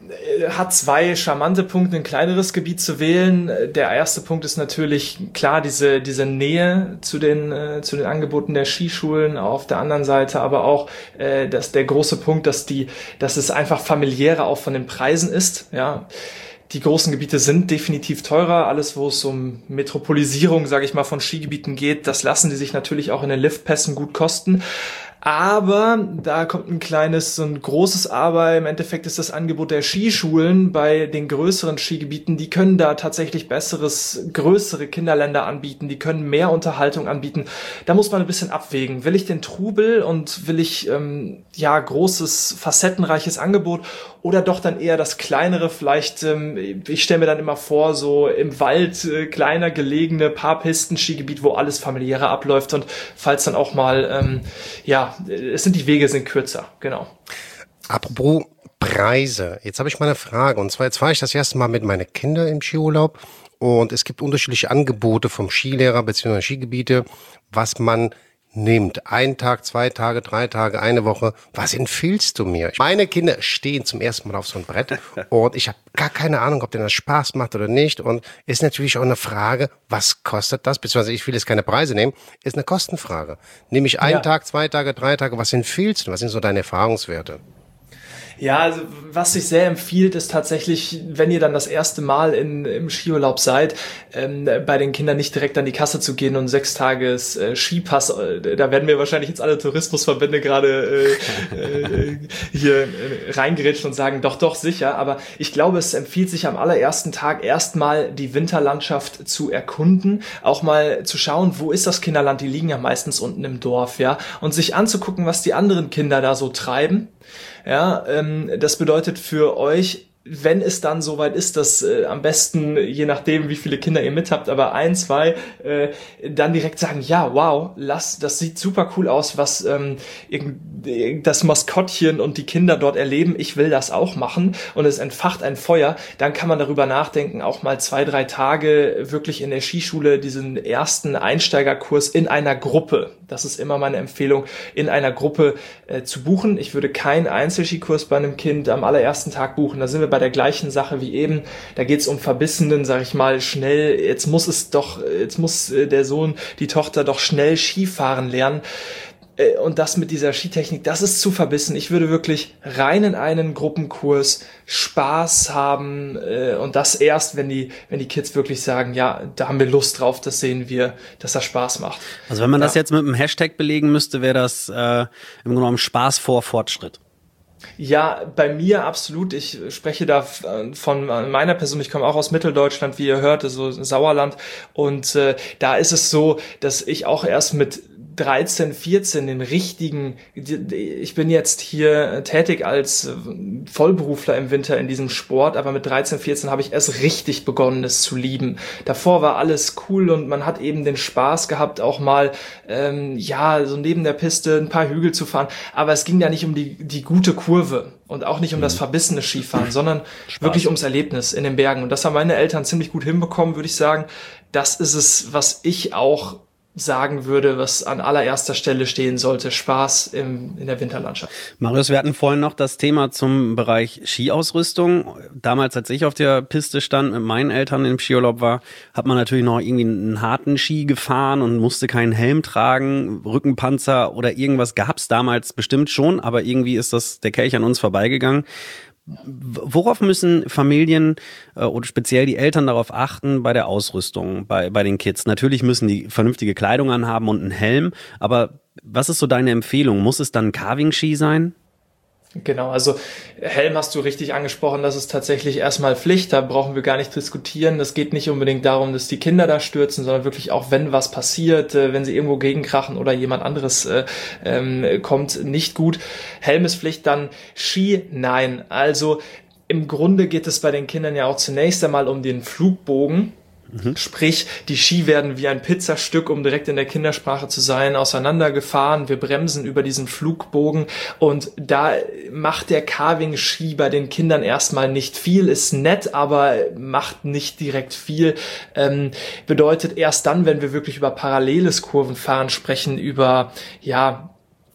hat zwei charmante Punkte, ein kleineres Gebiet zu wählen. Der erste Punkt ist natürlich klar diese diese Nähe zu den äh, zu den Angeboten der Skischulen. Auf der anderen Seite aber auch äh, dass der große Punkt, dass die dass es einfach familiärer auch von den Preisen ist. Ja, die großen Gebiete sind definitiv teurer. Alles, wo es um Metropolisierung, sage ich mal, von Skigebieten geht, das lassen die sich natürlich auch in den Liftpässen gut kosten. Aber da kommt ein kleines, so ein großes Aber. Im Endeffekt ist das Angebot der Skischulen bei den größeren Skigebieten, die können da tatsächlich besseres, größere Kinderländer anbieten, die können mehr Unterhaltung anbieten. Da muss man ein bisschen abwägen. Will ich den Trubel und will ich ähm, ja großes, facettenreiches Angebot oder doch dann eher das kleinere, vielleicht, ähm, ich stelle mir dann immer vor, so im Wald äh, kleiner gelegene Paar-Pisten-Skigebiet, wo alles familiärer abläuft und falls dann auch mal, ähm, ja, es sind die Wege sind kürzer, genau. Apropos Preise, jetzt habe ich mal eine Frage und zwar jetzt fahre ich das erste Mal mit meinen Kindern im Skiurlaub und es gibt unterschiedliche Angebote vom Skilehrer bzw. Skigebiete, was man nimmt. Ein Tag, zwei Tage, drei Tage, eine Woche. Was empfiehlst du mir? Meine Kinder stehen zum ersten Mal auf so einem Brett und ich habe gar keine Ahnung, ob denen das Spaß macht oder nicht. Und ist natürlich auch eine Frage, was kostet das? Beziehungsweise ich will jetzt keine Preise nehmen, ist eine Kostenfrage. Nehme ich einen ja. Tag, zwei Tage, drei Tage, was empfiehlst du? Was sind so deine Erfahrungswerte? Ja, also was sich sehr empfiehlt, ist tatsächlich, wenn ihr dann das erste Mal in, im Skiurlaub seid, ähm, bei den Kindern nicht direkt an die Kasse zu gehen und sechs Tages äh, Skipass, äh, da werden mir wahrscheinlich jetzt alle Tourismusverbände gerade äh, äh, hier äh, reingerätschen und sagen, doch, doch, sicher, aber ich glaube, es empfiehlt sich am allerersten Tag erstmal die Winterlandschaft zu erkunden, auch mal zu schauen, wo ist das Kinderland, die liegen ja meistens unten im Dorf, ja, und sich anzugucken, was die anderen Kinder da so treiben. Ja, ähm, das bedeutet für euch, wenn es dann soweit ist, dass äh, am besten, je nachdem, wie viele Kinder ihr mit habt, aber ein, zwei, äh, dann direkt sagen, ja, wow, lass, das sieht super cool aus, was ähm, das Maskottchen und die Kinder dort erleben, ich will das auch machen und es entfacht ein Feuer, dann kann man darüber nachdenken, auch mal zwei, drei Tage wirklich in der Skischule diesen ersten Einsteigerkurs in einer Gruppe, das ist immer meine Empfehlung, in einer Gruppe äh, zu buchen. Ich würde keinen Einzelskikurs bei einem Kind am allerersten Tag buchen, da sind wir bei der gleichen Sache wie eben, da geht es um Verbissenen, sag ich mal, schnell, jetzt muss es doch, jetzt muss der Sohn, die Tochter doch schnell Skifahren lernen und das mit dieser Skitechnik, das ist zu verbissen. Ich würde wirklich rein in einen Gruppenkurs Spaß haben und das erst, wenn die, wenn die Kids wirklich sagen, ja, da haben wir Lust drauf, das sehen wir, dass das Spaß macht. Also wenn man ja. das jetzt mit einem Hashtag belegen müsste, wäre das äh, im Grunde genommen Spaß vor Fortschritt. Ja, bei mir absolut. Ich spreche da von meiner Person. Ich komme auch aus Mitteldeutschland, wie ihr hört, so Sauerland. Und äh, da ist es so, dass ich auch erst mit dreizehn, vierzehn den richtigen, ich bin jetzt hier tätig als Vollberufler im Winter in diesem Sport, aber mit dreizehn, vierzehn habe ich erst richtig begonnen, es zu lieben. Davor war alles cool und man hat eben den Spaß gehabt, auch mal, ähm, ja, so neben der Piste ein paar Hügel zu fahren, aber es ging ja nicht um die, die gute Kurve und auch nicht um das verbissene Skifahren, sondern Spaß. Wirklich ums Erlebnis in den Bergen und das haben meine Eltern ziemlich gut hinbekommen, würde ich sagen. Das ist es, was ich auch sagen würde, was an allererster Stelle stehen sollte, Spaß im, in der Winterlandschaft. Marius, wir hatten vorhin noch das Thema zum Bereich Skiausrüstung. Damals, als ich auf der Piste stand, mit meinen Eltern im Skiurlaub war, hat man natürlich noch irgendwie einen harten Ski gefahren und musste keinen Helm tragen, Rückenpanzer oder irgendwas gab's damals bestimmt schon, aber irgendwie ist das der Kelch an uns vorbeigegangen. Worauf müssen Familien äh, oder speziell die Eltern darauf achten bei der Ausrüstung bei, bei den Kids? Natürlich müssen die vernünftige Kleidung anhaben und einen Helm, aber was ist so deine Empfehlung? Muss es dann ein Carving-Ski sein? Genau, also Helm hast du richtig angesprochen, das ist tatsächlich erstmal Pflicht, da brauchen wir gar nicht diskutieren. Es geht nicht unbedingt darum, dass die Kinder da stürzen, sondern wirklich auch, wenn was passiert, wenn sie irgendwo gegenkrachen oder jemand anderes äh, ähm, kommt, nicht gut. Helm ist Pflicht, dann Ski, nein. Also im Grunde geht es bei den Kindern ja auch zunächst einmal um den Flugbogen. Mhm. Sprich, die Ski werden wie ein Pizzastück, um direkt in der Kindersprache zu sein, auseinandergefahren. Wir bremsen über diesen Flugbogen und da macht der Carving-Ski bei den Kindern erstmal nicht viel, ist nett, aber macht nicht direkt viel. Ähm, bedeutet erst dann, wenn wir wirklich über paralleles Kurvenfahren sprechen, über, ja,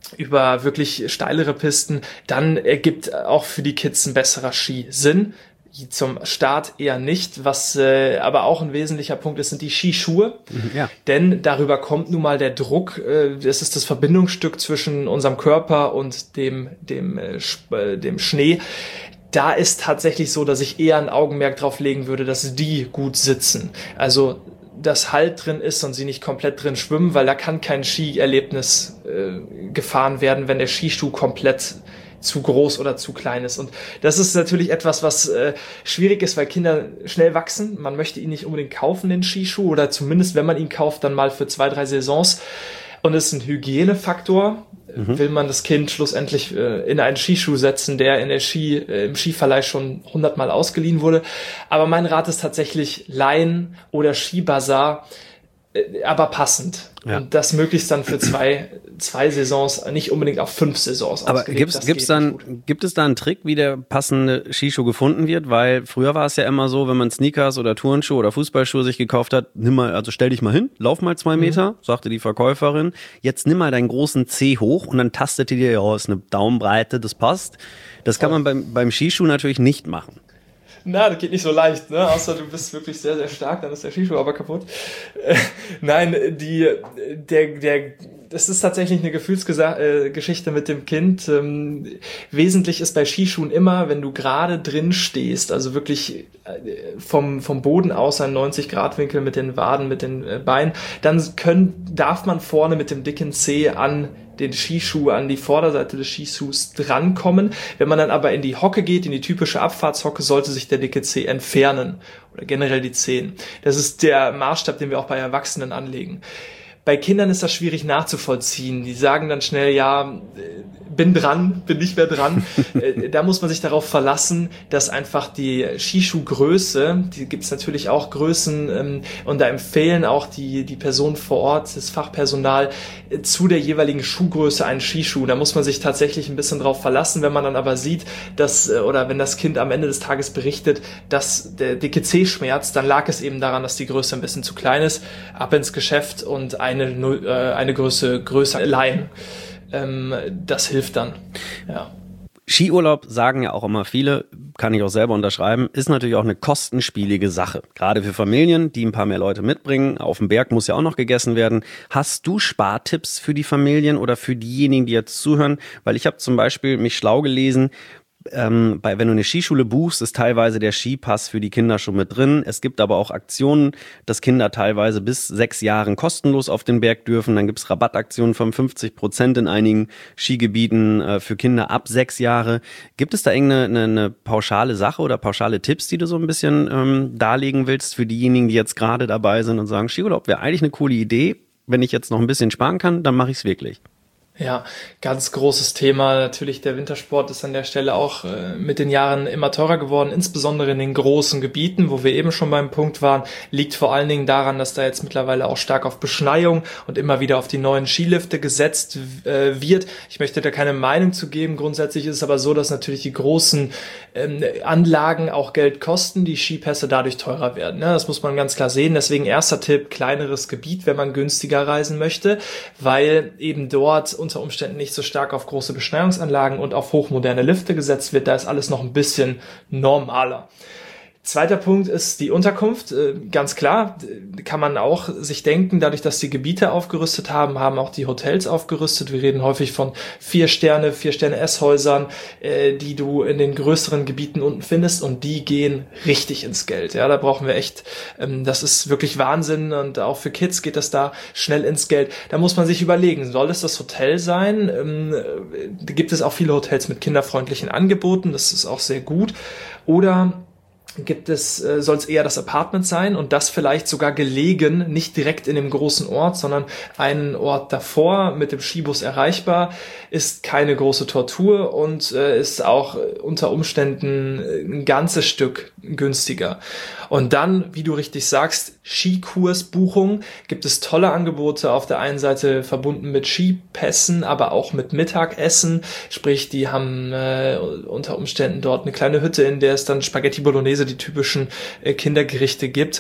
über wirklich steilere Pisten, dann ergibt auch für die Kids ein besserer Ski Sinn. Zum Start eher nicht. Was äh, aber auch ein wesentlicher Punkt ist, sind die Skischuhe. Ja. Denn darüber kommt nun mal der Druck. Äh, das ist das Verbindungsstück zwischen unserem Körper und dem, dem, äh, äh, dem Schnee. Da ist tatsächlich so, dass ich eher ein Augenmerk drauf legen würde, dass die gut sitzen. Also dass Halt drin ist und sie nicht komplett drin schwimmen, weil da kann kein Skierlebnis äh, gefahren werden, wenn der Skischuh komplett zu groß oder zu klein ist. Und das ist natürlich etwas, was äh, schwierig ist, weil Kinder schnell wachsen. Man möchte ihn nicht unbedingt kaufen, den Skischuh, oder zumindest, wenn man ihn kauft, dann mal für zwei, drei Saisons. Und es ist ein Hygienefaktor. Mhm. Will man das Kind schlussendlich äh, in einen Skischuh setzen, der in der Ski, äh, im Skiverleih schon hundertmal ausgeliehen wurde. Aber mein Rat ist tatsächlich Leihen oder Skibazar, äh, aber passend. Ja. Und das möglichst dann für zwei, zwei Saisons, nicht unbedingt auf fünf Saisons. Aber gibt's, gibt's dann, gibt es da einen Trick, wie der passende Skischuh gefunden wird? Weil früher war es ja immer so, wenn man Sneakers oder Turnschuhe oder Fußballschuhe sich gekauft hat, nimm mal, also stell dich mal hin, lauf mal zwei Meter, mhm. sagte die Verkäuferin. Jetzt nimm mal deinen großen Zeh hoch und dann tastet ihr dir, ja, ist eine Daumenbreite, das passt. Das kann man beim, beim Skischuh natürlich nicht machen. Na, das geht nicht so leicht, ne? Außer du bist wirklich sehr, sehr stark, dann ist der Skischuh aber kaputt. Äh, nein, die, der, der, das ist tatsächlich eine Gefühlsgeschichte mit dem Kind. Ähm, wesentlich ist bei Skischuhen immer, wenn du gerade drin stehst, also wirklich vom, vom Boden aus ein neunzig Grad Winkel mit den Waden, mit den Beinen, dann können, darf man vorne mit dem dicken Zeh an den Skischuh, an die Vorderseite des Skischuhs drankommen. Wenn man dann aber in die Hocke geht, in die typische Abfahrtshocke, sollte sich der dicke Zeh entfernen oder generell die Zehen. Das ist der Maßstab, den wir auch bei Erwachsenen anlegen. Bei Kindern ist das schwierig nachzuvollziehen. Die sagen dann schnell, ja, bin dran, bin nicht mehr dran. Da muss man sich darauf verlassen, dass einfach die Skischuhgröße, die gibt es natürlich auch Größen, und da empfehlen auch die, die Personen vor Ort, das Fachpersonal, zu der jeweiligen Schuhgröße einen Skischuh. Da muss man sich tatsächlich ein bisschen drauf verlassen. Wenn man dann aber sieht, dass, oder wenn das Kind am Ende des Tages berichtet, dass der dicke Zeh schmerzt, dann lag es eben daran, dass die Größe ein bisschen zu klein ist. Ab ins Geschäft und ein Eine, äh, eine Größe größer leihen. Ähm, das hilft dann. Ja. Skiurlaub, sagen ja auch immer viele, kann ich auch selber unterschreiben, ist natürlich auch eine kostenspielige Sache. Gerade für Familien, die ein paar mehr Leute mitbringen. Auf dem Berg muss ja auch noch gegessen werden. Hast du Spartipps für die Familien oder für diejenigen, die jetzt zuhören? Weil ich habe zum Beispiel mich schlau gelesen, Ähm, bei, wenn du eine Skischule buchst, ist teilweise der Skipass für die Kinder schon mit drin. Es gibt aber auch Aktionen, dass Kinder teilweise bis sechs Jahren kostenlos auf den Berg dürfen. Dann gibt's Rabattaktionen von fünfzig Prozent in einigen Skigebieten äh, für Kinder ab sechs Jahre. Gibt es da irgendeine eine, eine pauschale Sache oder pauschale Tipps, die du so ein bisschen ähm, darlegen willst für diejenigen, die jetzt gerade dabei sind und sagen, Skiurlaub wäre eigentlich eine coole Idee. Wenn ich jetzt noch ein bisschen sparen kann, dann mache ich es wirklich. Ja, ganz großes Thema. Natürlich, der Wintersport ist an der Stelle auch äh, mit den Jahren immer teurer geworden, insbesondere in den großen Gebieten, wo wir eben schon beim Punkt waren. Liegt vor allen Dingen daran, dass da jetzt mittlerweile auch stark auf Beschneiung und immer wieder auf die neuen Skilifte gesetzt äh, wird. Ich möchte da keine Meinung zu geben. Grundsätzlich ist es aber so, dass natürlich die großen ähm, Anlagen auch Geld kosten, die Skipässe dadurch teurer werden. Ja, das muss man ganz klar sehen. Deswegen erster Tipp, kleineres Gebiet, wenn man günstiger reisen möchte, weil eben dort unter Umständen nicht so stark auf große Beschneiungsanlagen und auf hochmoderne Lifte gesetzt wird. Da ist alles noch ein bisschen normaler. Zweiter Punkt ist die Unterkunft. Ganz klar, kann man auch sich denken, dadurch, dass die Gebiete aufgerüstet haben, haben auch die Hotels aufgerüstet. Wir reden häufig von vier Sterne, vier Sterne Esshäusern, die du in den größeren Gebieten unten findest, und die gehen richtig ins Geld. Ja, da brauchen wir echt, das ist wirklich Wahnsinn, und auch für Kids geht das da schnell ins Geld. Da muss man sich überlegen, soll es das Hotel sein? Da gibt es auch viele Hotels mit kinderfreundlichen Angeboten, das ist auch sehr gut. Oder gibt es, äh, soll es eher das Apartment sein, und das vielleicht sogar gelegen, nicht direkt in dem großen Ort, sondern einen Ort davor, mit dem Skibus erreichbar, ist keine große Tortur und äh, ist auch unter Umständen ein ganzes Stück günstiger. Und dann, wie du richtig sagst, Skikursbuchung, gibt es tolle Angebote, auf der einen Seite verbunden mit Skipässen, aber auch mit Mittagessen, sprich, die haben äh, unter Umständen dort eine kleine Hütte, in der es dann Spaghetti Bolognese, die typischen äh, Kindergerichte gibt.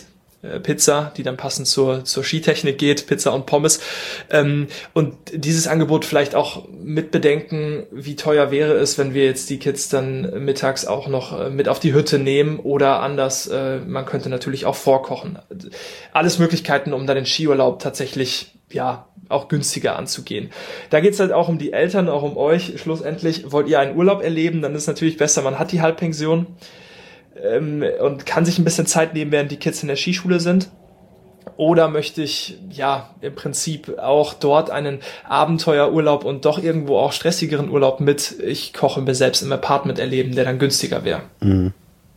äh, Pizza, die dann passend zur, zur Skitechnik geht, Pizza und Pommes. Ähm, und dieses Angebot vielleicht auch mitbedenken, wie teuer wäre es, wenn wir jetzt die Kids dann mittags auch noch äh, mit auf die Hütte nehmen oder anders, äh, man könnte natürlich auch vorkochen. Alles Möglichkeiten, um dann den Skiurlaub tatsächlich, ja, auch günstiger anzugehen. Da geht's halt auch um die Eltern, auch um euch. Schlussendlich wollt ihr einen Urlaub erleben, dann ist es natürlich besser, man hat die Halbpension ähm, und kann sich ein bisschen Zeit nehmen, während die Kids in der Skischule sind. Oder möchte ich, ja, im Prinzip auch dort einen Abenteuerurlaub und doch irgendwo auch stressigeren Urlaub mit ich koche mir selbst im Apartment erleben, der dann günstiger wäre. Mhm.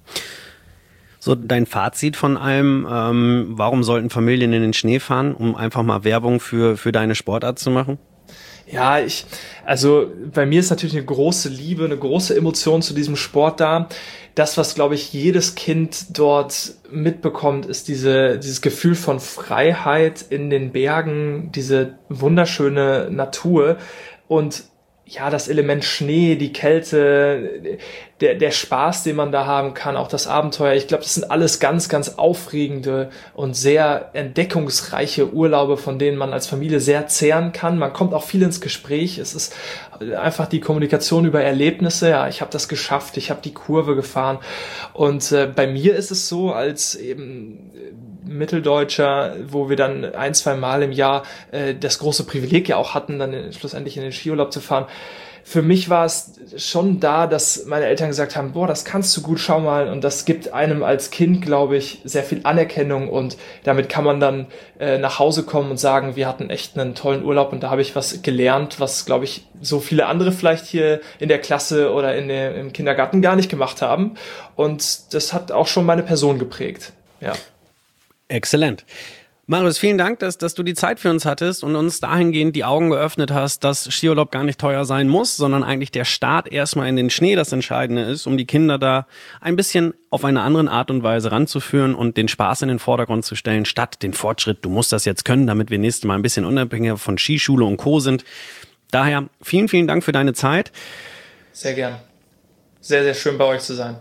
So, dein Fazit von allem, ähm, warum sollten Familien in den Schnee fahren, um einfach mal Werbung für, für deine Sportart zu machen? Ja, ich, also bei mir ist natürlich eine große Liebe, eine große Emotion zu diesem Sport da. Das, was, glaube ich, jedes Kind dort mitbekommt, ist diese, dieses Gefühl von Freiheit in den Bergen, diese wunderschöne Natur und ja, das Element Schnee, die Kälte, der, der Spaß, den man da haben kann, auch das Abenteuer. Ich glaube, das sind alles ganz, ganz aufregende und sehr entdeckungsreiche Urlaube, von denen man als Familie sehr zehren kann. Man kommt auch viel ins Gespräch. Es ist einfach die Kommunikation über Erlebnisse. Ja, ich habe das geschafft, ich habe die Kurve gefahren. Und äh, bei mir ist es so, als eben Mitteldeutscher, wo wir dann ein, zwei Mal im Jahr äh, das große Privileg ja auch hatten, dann in, schlussendlich in den Skiurlaub zu fahren. Für mich war es schon da, dass meine Eltern gesagt haben, boah, das kannst du gut, schau mal. Und das gibt einem als Kind, glaube ich, sehr viel Anerkennung. Und damit kann man dann äh, nach Hause kommen und sagen, wir hatten echt einen tollen Urlaub. Und da habe ich was gelernt, was, glaube ich, so viele andere vielleicht hier in der Klasse oder in der, im Kindergarten gar nicht gemacht haben. Und das hat auch schon meine Person geprägt. Ja. Exzellent. Marius, vielen Dank, dass, dass du die Zeit für uns hattest und uns dahingehend die Augen geöffnet hast, dass Skiurlaub gar nicht teuer sein muss, sondern eigentlich der Start erstmal in den Schnee das Entscheidende ist, um die Kinder da ein bisschen auf eine andere Art und Weise ranzuführen und den Spaß in den Vordergrund zu stellen, statt den Fortschritt, du musst das jetzt können, damit wir nächstes Mal ein bisschen unabhängiger von Skischule und Co. sind. Daher vielen, vielen Dank für deine Zeit. Sehr gern. Sehr, sehr schön bei euch zu sein.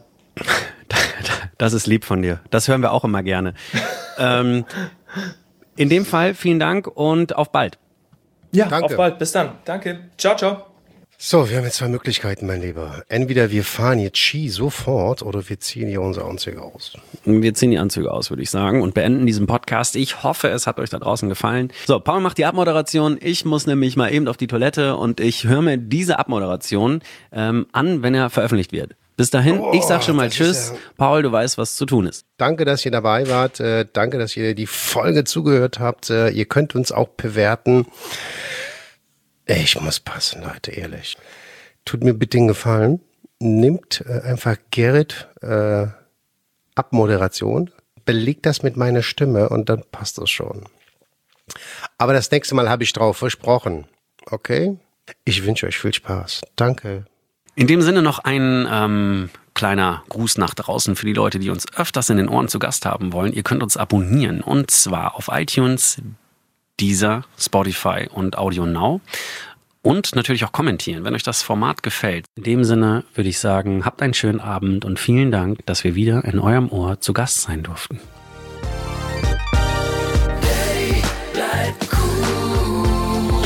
Das ist lieb von dir. Das hören wir auch immer gerne. ähm, in dem Fall vielen Dank und auf bald. Ja, Danke. auf bald. Bis dann. Danke. Ciao, ciao. So, wir haben jetzt zwei Möglichkeiten, mein Lieber. Entweder wir fahren jetzt Ski sofort oder wir ziehen hier unsere Anzüge aus. Wir ziehen die Anzüge aus, würde ich sagen, und beenden diesen Podcast. Ich hoffe, es hat euch da draußen gefallen. So, Paul macht die Abmoderation. Ich muss nämlich mal eben auf die Toilette und ich höre mir diese Abmoderation ähm, an, wenn er veröffentlicht wird. Bis dahin, oh, ich sag schon mal Tschüss. Ja... Paul, du weißt, was zu tun ist. Danke, dass ihr dabei wart. Äh, danke, dass ihr die Folge zugehört habt. Äh, ihr könnt uns auch bewerten. Ich muss passen, Leute, ehrlich. Tut mir bitte einen Gefallen. Nimmt äh, einfach Gerrit äh, Abmoderation, belegt das mit meiner Stimme und dann passt das schon. Aber das nächste Mal habe ich drauf versprochen. Okay? Ich wünsche euch viel Spaß. Danke. In dem Sinne noch ein ähm, kleiner Gruß nach draußen für die Leute, die uns öfters in den Ohren zu Gast haben wollen. Ihr könnt uns abonnieren und zwar auf iTunes, Deezer, Spotify und Audio Now und natürlich auch kommentieren, wenn euch das Format gefällt. In dem Sinne würde ich sagen, habt einen schönen Abend und vielen Dank, dass wir wieder in eurem Ohr zu Gast sein durften. Daddy bleibt cool.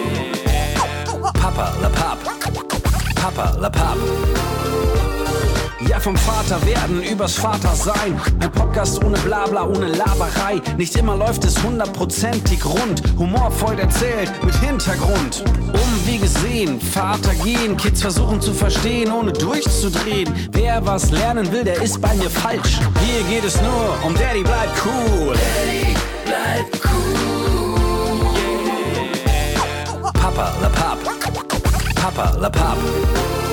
Papa La Papp. Papa La Papp. Ja, vom Vater werden übers Vater sein. Ein Podcast ohne Blabla, ohne Laberei. Nicht immer läuft es hundertprozentig rund. Humorvoll erzählt, mit Hintergrund. Umwege sehen, Vater gehen. Kids versuchen zu verstehen, ohne durchzudrehen. Wer was lernen will, der ist bei mir falsch. Hier geht es nur um Daddy bleibt cool. Daddy bleibt cool. Papa La Papp. Papa La Papp.